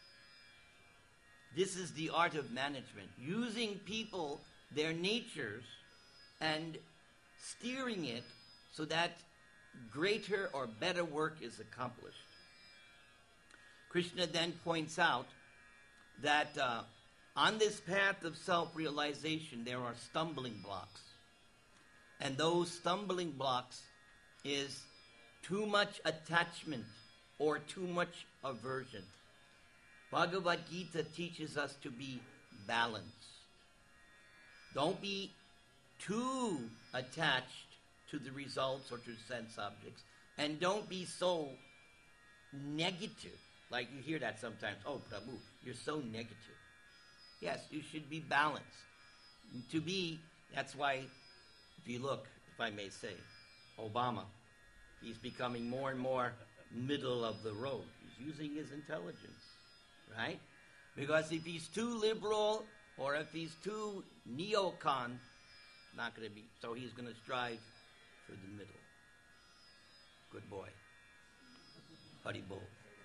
This is the art of management. Using people, their natures, and steering it so that greater or better work is accomplished. Krishna then points out that on this path of self-realization, there are stumbling blocks. And those stumbling blocks is too much attachment or too much aversion. Bhagavad Gita teaches us to be balanced. Don't be too attached to the results or to sense objects. And don't be so negative. Like you hear that sometimes. Oh, Prabhu, you're so negative. Yes, you should be balanced. That's why, if you look, if I may say, Obama, he's becoming more and more middle of the road. He's using his intelligence, right? Because if he's too liberal or if he's too neocon, not going to be. So he's going to strive for the middle. Good boy. Haribol.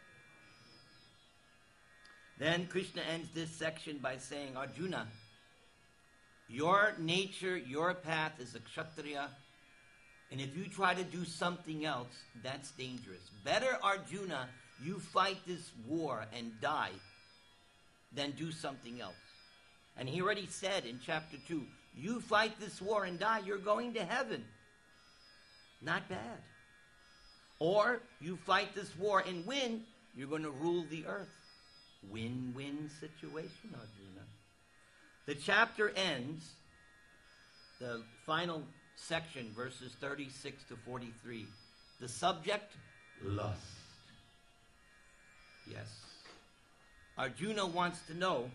Then Krishna ends this section by saying, Arjuna, your nature, your path is a kshatriya, and if you try to do something else, that's dangerous. Better, Arjuna, you fight this war and die than do something else. And he already said in chapter 2, you fight this war and die, you're going to heaven. Not bad. Or you fight this war and win, You're going to rule the earth. Win-win situation, Arjuna. The chapter ends, the final section, verses 36 to 43. The subject, lust. Yes. Arjuna wants to know,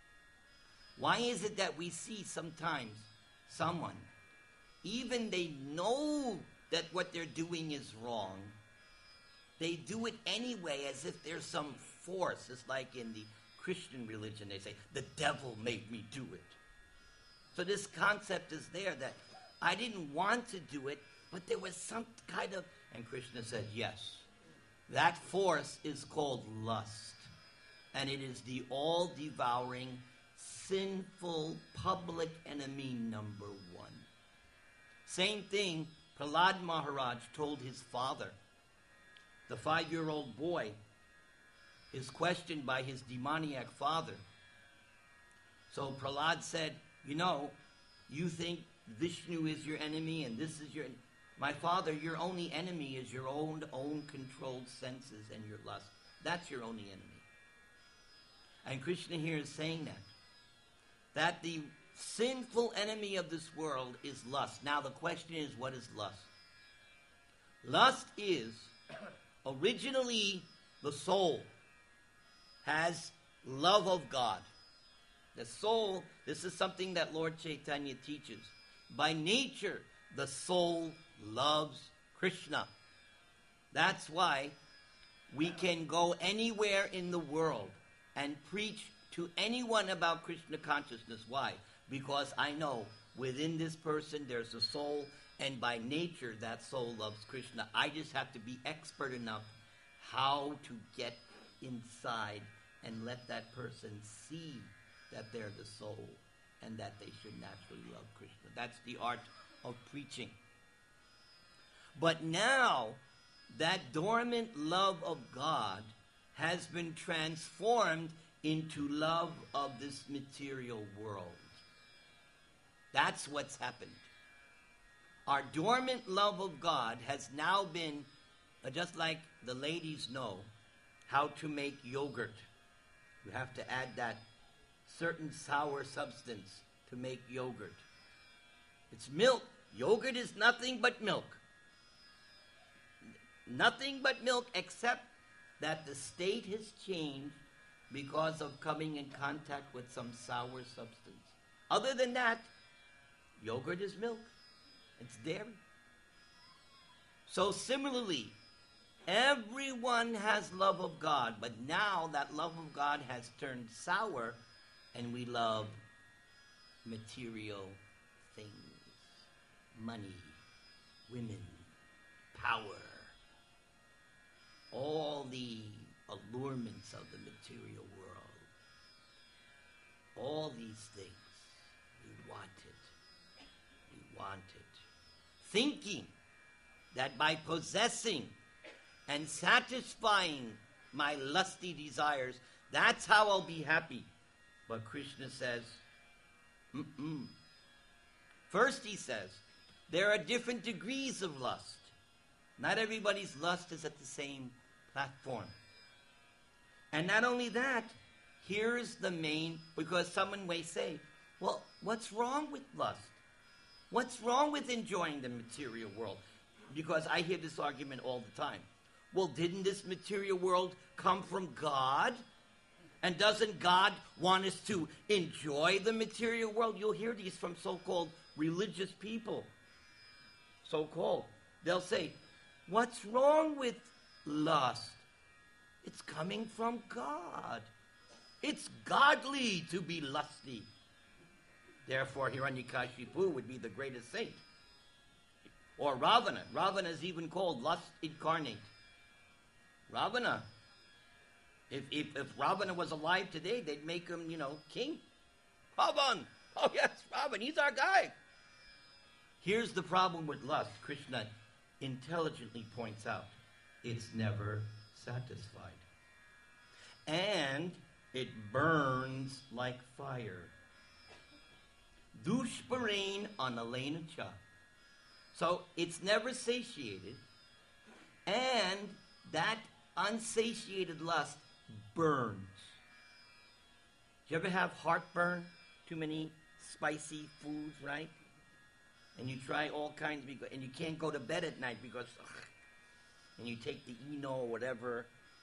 why is it that we see sometimes someone, even they know that what they're doing is wrong, they do it anyway as if there's some force. It's like in the Christian religion, they say, the devil made me do it. So this concept is there that I didn't want to do it, but there was some kind of... And Krishna said, yes, that force is called lust. And it is the all-devouring, sinful, public enemy number one. Same thing Prahlad Maharaj told his father. The 5-year-old boy is questioned by his demoniac father. So Prahlad said, you think Vishnu is your enemy and this is your... My father, your only enemy is your own controlled senses and your lust. That's your only enemy. And Krishna here is saying that the sinful enemy of this world is lust. Now the question is, what is lust? Lust is, originally, the soul has love of God. The soul, this is something that Lord Chaitanya teaches. By nature, the soul loves Krishna. That's why we can go anywhere in the world and preach to anyone about Krishna consciousness. Why? Because I know within this person there's a soul, and by nature that soul loves Krishna. I just have to be expert enough how to get inside and let that person see that they're the soul and that they should naturally love Krishna. That's the art of preaching. But now, that dormant love of God has been transformed into love of this material world. That's what's happened. Our dormant love of God has now been, just like the ladies know how to make yogurt. You have to add that certain sour substance to make yogurt. It's milk. Yogurt is nothing but milk. Nothing but milk, except that the state has changed because of coming in contact with some sour substance. Other than that, yogurt is milk. It's dairy. So similarly, everyone has love of God, but now that love of God has turned sour, and we love material things. Money, women, power, all the allurements of the material world. All these things, we want it. We want it. Thinking that by possessing and satisfying my lusty desires, that's how I'll be happy. But Krishna says, First he says, there are different degrees of lust. Not everybody's lust is at the same platform. And not only that, here's the main, because someone may say, well, what's wrong with lust? What's wrong with enjoying the material world? Because I hear this argument all the time. Well, didn't this material world come from God? And doesn't God want us to enjoy the material world? You'll hear these from so-called religious people. So-called. They'll say, what's wrong with lust? It's coming from God. It's godly to be lusty. Therefore, Hiranyakashipu would be the greatest saint. Or Ravana. Ravana is even called lust incarnate. Ravana. If Ravana was alive today, they'd make him, king. Ravan. Oh, yes, Ravan. He's our guy. Here's the problem with lust. Krishna intelligently points out. It's never satisfied. And it burns like fire. Dushparain analenacha. So it's never satiated. And that unsatiated lust burns. Do you ever have heartburn? Too many spicy foods, right? And you try all kinds, and you can't go to bed at night because, and you take the Eno or whatever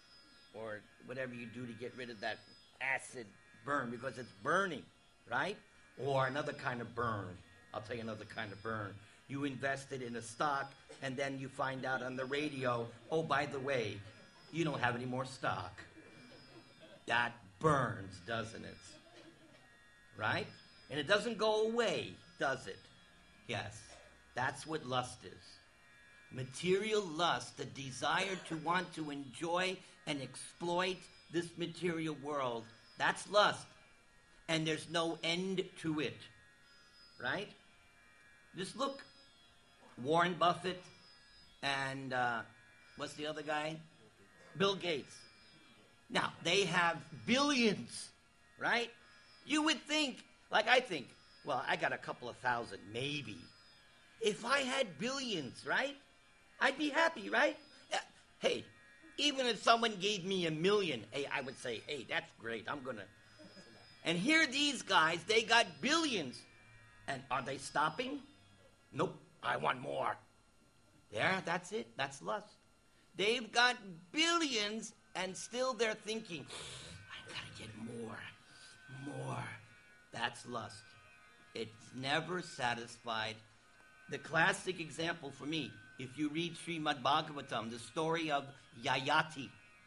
you do to get rid of that acid burn because it's burning, right? Or another kind of burn. I'll tell you another kind of burn. You invested in a stock, and then you find out on the radio, oh, by the way, you don't have any more stock. That burns, doesn't it? Right? And it doesn't go away, does it? Yes. That's what lust is. Material lust, the desire to want to enjoy and exploit this material world, that's lust. And there's no end to it. Right? Just look. Warren Buffett and what's the other guy? Bill Gates. Now, they have billions, right? You would think, like I think, well, I got a couple of thousand, maybe. If I had billions, right? I'd be happy, right? Hey, even if someone gave me 1 million, hey, I would say, hey, that's great, I'm going to. And here these guys, they got billions. And are they stopping? Nope, I want more. There, that's it. That's lust. They've got billions, and still they're thinking, I've got to get more. That's lust. It's never satisfied. The classic example for me, if you read Srimad Bhagavatam, the story of Yayati.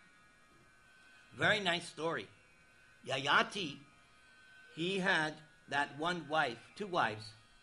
Very nice story. Yayati, he had that one wife, 2 wives.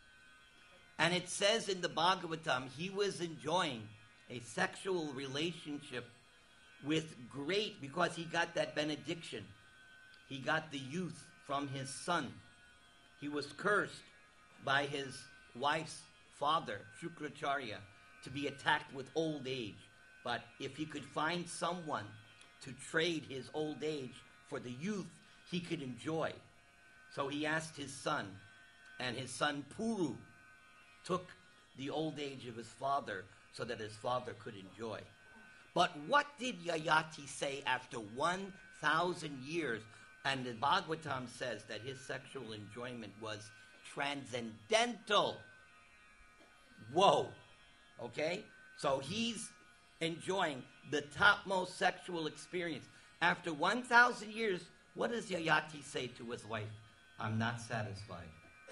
And it says in the Bhagavatam, he was enjoying a sexual relationship with great, because he got that benediction. He got the youth from his son. He was cursed by his wife's father, Shukracharya, to be attacked with old age. But if he could find someone to trade his old age for the youth he could enjoy. So he asked his son, and his son Puru took the old age of his father so that his father could enjoy. But what did Yayati say after 1,000 years? And the Bhagavatam says that his sexual enjoyment was transcendental. Whoa. Okay? So he's enjoying the topmost sexual experience. After 1,000 years, what does Yayati say to his wife? I'm not satisfied.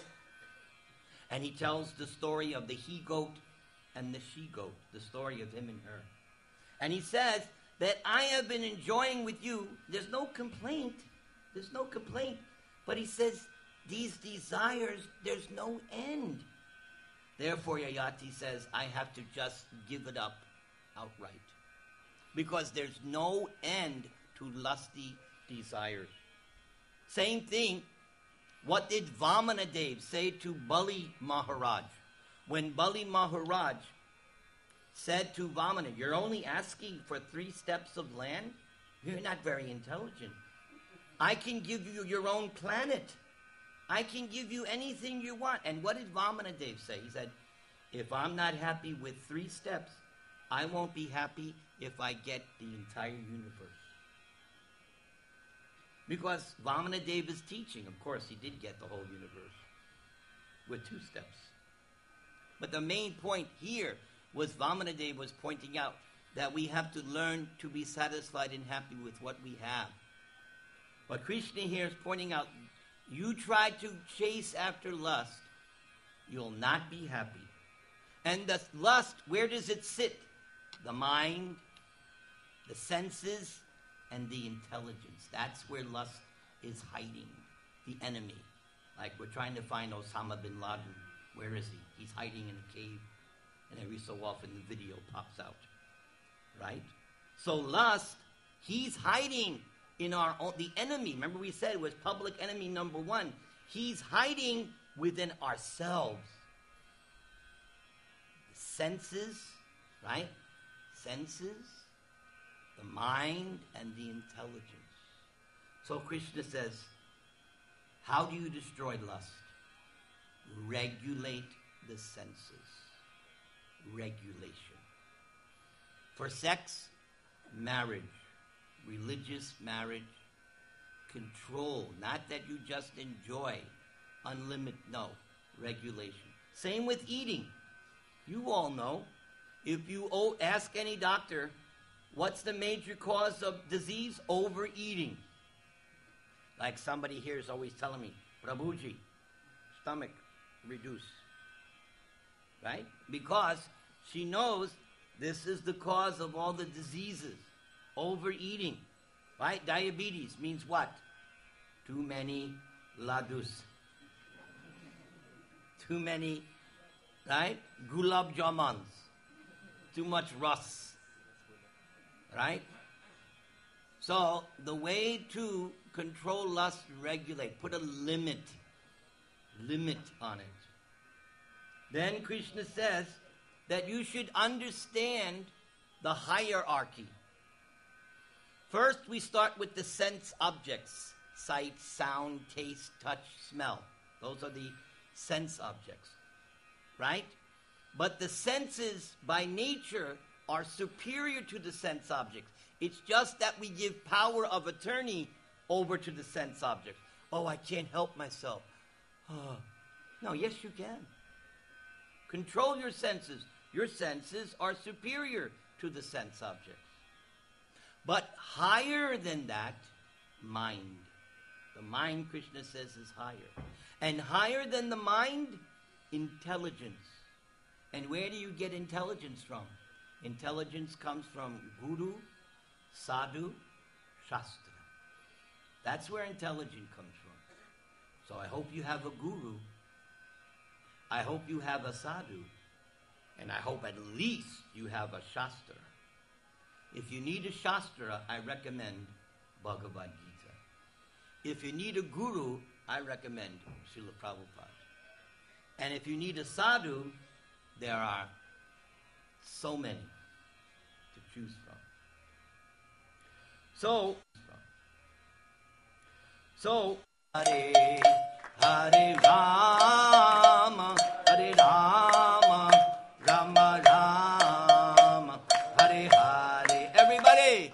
And he tells the story of the he-goat and the she-goat, the story of him and her. And he says that I have been enjoying with you. There's no complaint. There's no complaint. But he says these desires, there's no end. Therefore, Yayati says, I have to just give it up outright. Because there's no end to lusty desires. Same thing. What did Vamanadev say to Bali Maharaj? When Bali Maharaj said to Vamana, you're only asking for 3 steps of land? You're not very intelligent. I can give you your own planet. I can give you anything you want. And what did Vamanadev say? He said, if I'm not happy with 3 steps, I won't be happy if I get the entire universe. Because Vamanadev is teaching. Of course, he did get the whole universe with 2 steps. But the main point here was Vamanadev was pointing out that we have to learn to be satisfied and happy with what we have. But Krishna here is pointing out, you try to chase after lust, you'll not be happy. And the lust, where does it sit? The mind, the senses, and the intelligence. That's where lust is hiding, the enemy. Like we're trying to find Osama bin Laden. Where is he? He's hiding in a cave. And every so often the video pops out. Right? So lust, he's hiding in our own, the enemy. Remember we said it was public enemy number 1. He's hiding within ourselves. The senses, right? Senses, the mind, and the intelligence. So Krishna says, how do you destroy lust? Regulate the senses. Regulation. For sex, marriage. religious marriage, control, not that you just enjoy, unlimited, no, regulation. Same with eating. You all know, if you ask any doctor, what's the major cause of disease? Overeating. Like somebody here is always telling me, Prabhuji, stomach reduce. Right? Because she knows this is the cause of all the diseases. Overeating. Right? Diabetes means what? Too many ladus. Too many, right? Gulab jamans. Too much ras. Right? So, the way to control lust, regulate, put a limit on it. Then Krishna says that you should understand the hierarchy. First, we start with the sense objects. Sight, sound, taste, touch, smell. Those are the sense objects. Right? But the senses, by nature, are superior to the sense objects. It's just that we give power of attorney over to the sense object. Oh, I can't help myself. Oh. No, yes, you can. Control your senses. Your senses are superior to the sense objects. But higher than that, mind. The mind, Krishna says, is higher. And higher than the mind, intelligence. And where do you get intelligence from? Intelligence comes from Guru, Sadhu, Shastra. That's where intelligence comes from. So I hope you have a Guru. I hope you have a Sadhu. And I hope at least you have a Shastra. If you need a Shastra, I recommend Bhagavad Gita. If you need a Guru, I recommend Srila Prabhupada. And if you need a Sadhu, there are so many to choose from. So, Hare Hare Rama, Hare Rama, Rama Rama, Hare Hare. Everybody!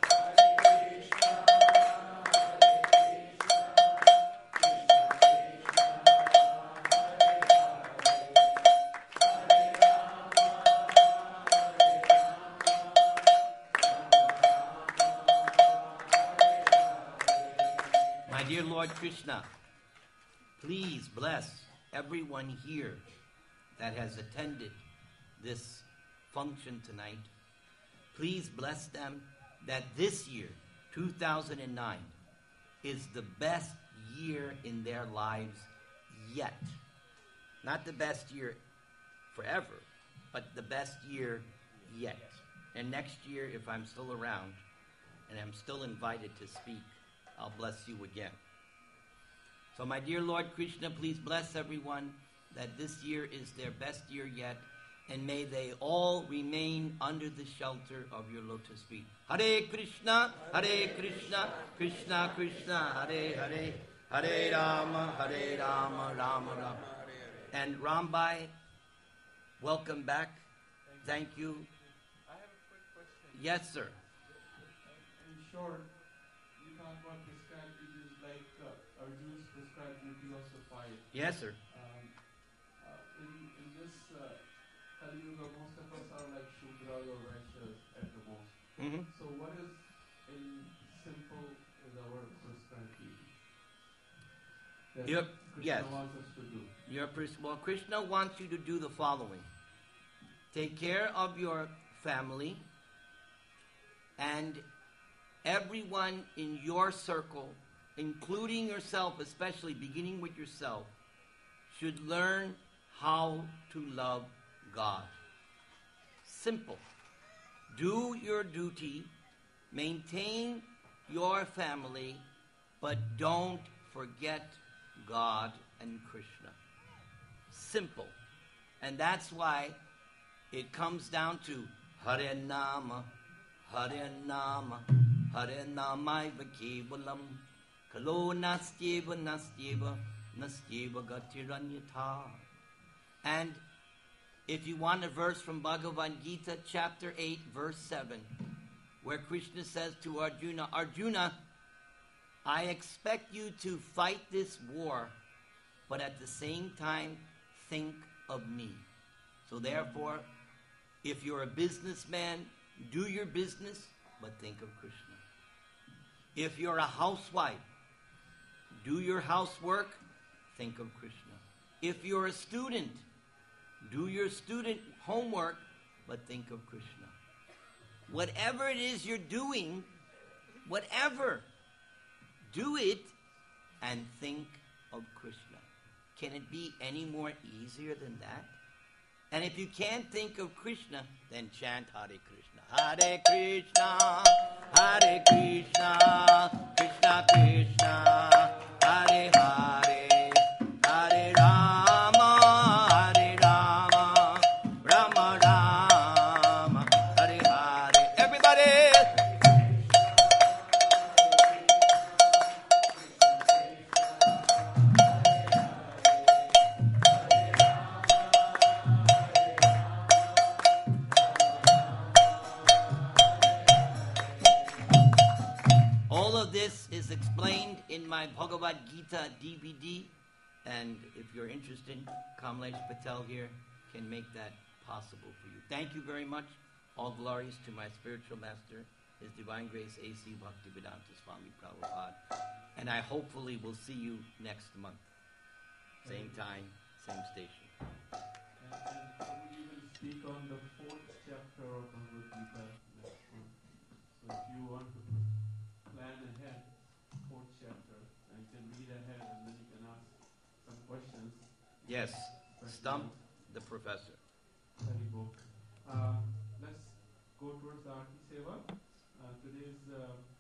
My dear Lord Krishna, please bless everyone here that has attended this function tonight. Please bless them that this year, 2009, is the best year in their lives yet. Not the best year forever, but the best year yet. And next year, if I'm still around and I'm still invited to speak, I'll bless you again. So my dear Lord Krishna, please bless everyone that this year is their best year yet, and may they all remain under the shelter of your lotus feet. Hare Krishna, Krishna Krishna, Hare Hare, Hare Rama, Rama Rama. And Rambai, welcome back. Thank you. I have a quick question. Yes, sir. In short, you talk about prescribed duties like Arjuna's prescribed duty of fire. Yes, sir. In this Kali Yuga, most of us are like Shudras or Vaishyas at the most. Mm-hmm. So what is in simple is our prescribed duty that Krishna wants us to do? Well, Krishna wants you to do the following. Take care of your family, and everyone in your circle, including yourself, especially beginning with yourself, should learn how to love God. Simple. Do your duty, maintain your family, but don't forget God and Krishna. Simple. And that's why it comes down to Hare Nama, Hare Nama, Hare Namaiva Kevalam, Kalo Nastyeva Nastyeva, Nastyeva Gatiranyatha. And if you want a verse from Bhagavad Gita, chapter 8, verse 7, where Krishna says to Arjuna, Arjuna, I expect you to fight this war, but at the same time, think of me. So therefore, if you're a businessman, do your business, but think of Krishna. If you're a housewife, do your housework, think of Krishna. If you're a student, do your student homework, but think of Krishna. Whatever it is you're doing, whatever, do it and think of Krishna. Can it be any more easier than that? And if you can't think of Krishna, then chant Hare Krishna. Hare Krishna, Hare Krishna, Krishna Krishna, Hare Hare, Hare Rama, Hare Rama, Rama Rama, Hare Hare. Everybody! All of this is explained in my Bhagavad Gita DVD, and if you're interested, Kamlesh Patel here can make that possible for you. Thank you very much. All glories to my spiritual master, His Divine Grace A.C. Bhaktivedanta Swami Prabhupada. And I hopefully will see you next month. Same time, same station. And we will speak on the 4th chapter of Bhagavad Gita next month. So if you want to plan ahead, 4th chapter, and you can read ahead and then you can ask some questions. Yes, stump the professor. Very good. Let's go towards the Aarti Seva. Today's